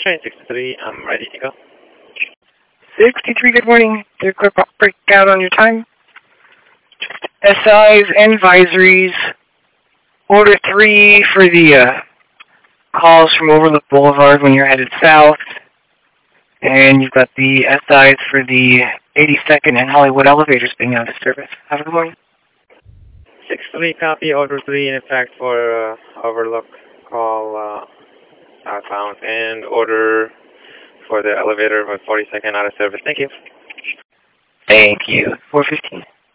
Train 63, I'm ready to go. 63, good morning. Did a quick breakout on your time. SIs and advisories. Order 3 for the calls from Overlook Boulevard when you're headed south. And you've got the SIs for the 82nd and Hollywood elevators being out of service. Have a good morning. 63, copy. Order 3 in effect for Overlook call outbound. And order for the elevator with 42nd out of service. Thank you. Thank you. 415.